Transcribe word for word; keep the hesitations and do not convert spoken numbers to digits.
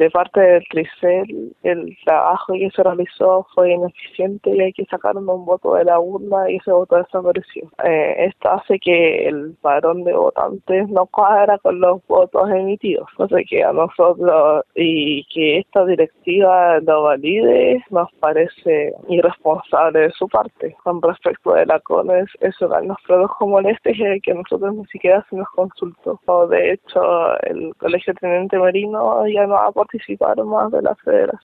de parte del Tricel, el trabajo que se realizó fue ineficiente y hay que sacar un voto de la urna y ese voto desapareció. Eh, esto hace que el padrón de votantes no cuadra con los votos emitidos, cosa que a nosotros, y que esta directiva lo valide, nos parece irresponsable de su parte. Con respecto de la CONES, eso nos produjo molestias que nosotros ni siquiera se nos consultó. O de hecho, el Colegio Teniente Merino ya no va a participar más de la federación.